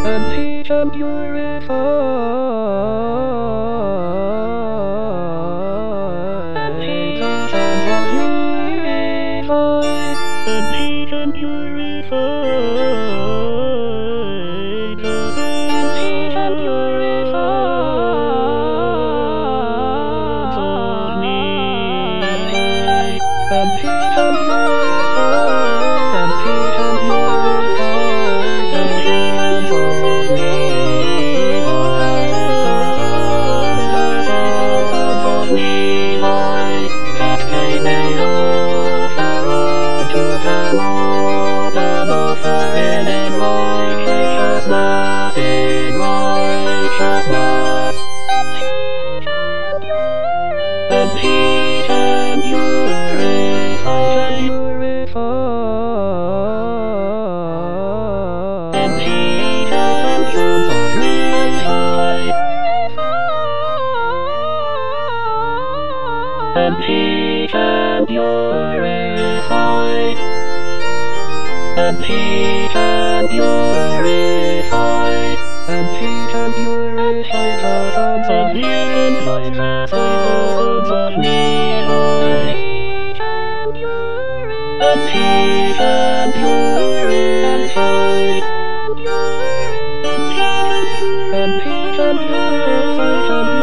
and peace and purify, and peace and purify, and peace and purify, and peace and purify, for me, and peace and purify, and peace and purify, and peace for me, for me, that they may offer to the Lord an offering in righteousness, in righteousness. And peace and purify, and peace and purify, and peace and purify, and peace and purify, and peace and purify, thousands of millions, thousands of millions, and peace and purify, and peace and purify, and peace and purify.